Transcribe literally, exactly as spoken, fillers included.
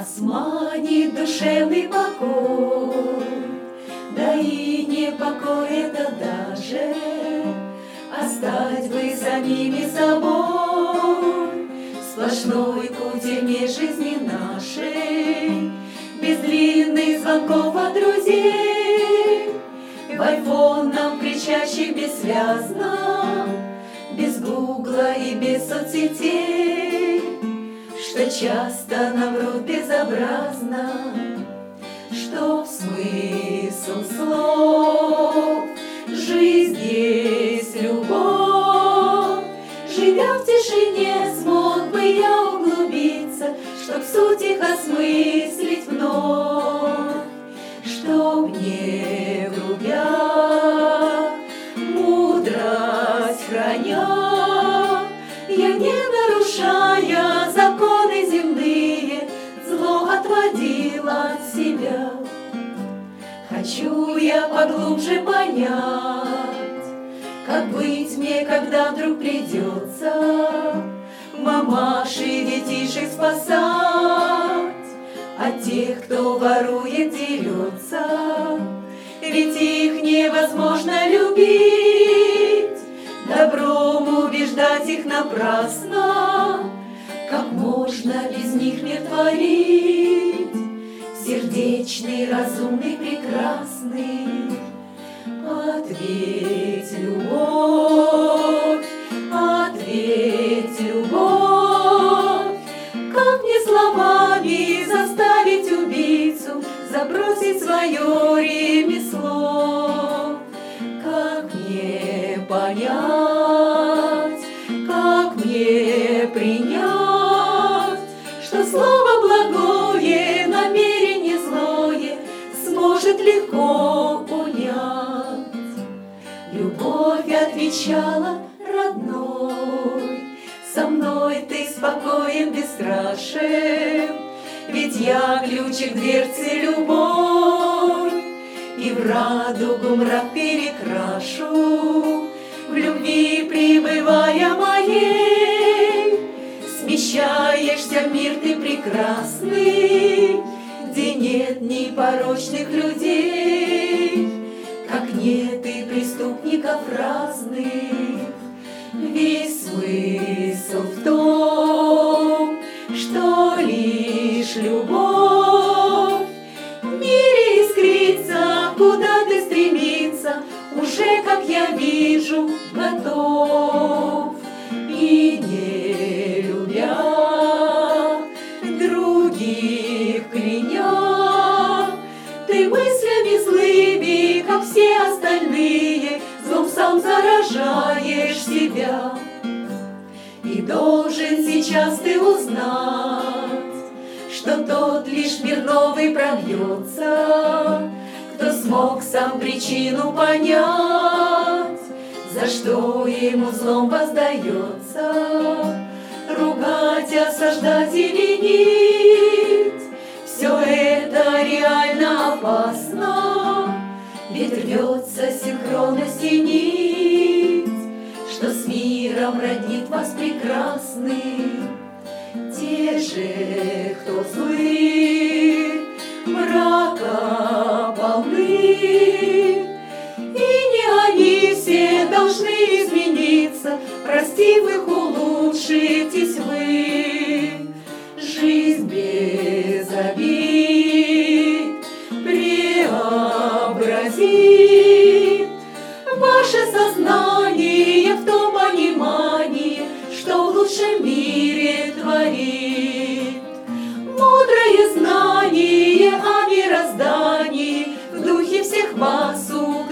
Нас манит душевный покой, да и не покой это даже, а стать бы самими собой. Сплошной кутерьме жизни нашей, без длинных звонков от друзей, в айфонном кричащих бессвязно, без гугла и без соцсетей, что часто нам врут безобразно, что смысл слов жизнь есть любовь. Живя в тишине, смог бы я углубиться, чтоб суть их осмыслить вновь, чтоб не грубя, мудрость храня, я не нарушая законы земные, зло отводила от себя. Хочу я поглубже понять, как быть мне, когда вдруг придется мамаши и детишек спасать от тех, кто ворует, дерется. Ведь их невозможно любить, добром убеждать их напрасно. Как можно без них мир творить, сердечный, разумный, прекрасный? Ответь, любовь, ответь, любовь, как мне словами заставить убийцу забросить свое ремесло? Как мне понять, как мне принять, что слово благое, намерение злое сможет легко унять? Любовь отвечала: родной, со мной ты спокоен, бесстрашен, ведь я ключик дверцы любовь, и в радугу мрак перекрашу, в любви пребывая моей. Смещаешься в мир ты прекрасный, где нет ни порочных людей, как нет и преступников разных. Весь смысл в том, что лишь любовь в мире искрится, куда ты стремиться уже, как я вижу, готов. И не любя других, кляня, ты мыслями злыми, как все остальные, злом сам заражаешь себя. И должен сейчас ты узнать, что тот лишь мир новый пробьется, кто смог сам причину понять, за что ему злом воздается. Ругать, осаждать и винить — все это реально опасно, ведь рвется синхронность и нить, что с миром роднит вас прекрасный. Те же, кто злы, мрака полны, и не они все должны измениться, простив их, улучшитесь вы. Жизнь без обид преобразит ваше сознание в том понимании, что в лучшем мире творит. Мудрое знание о мироздании в духе всех вас укрепит.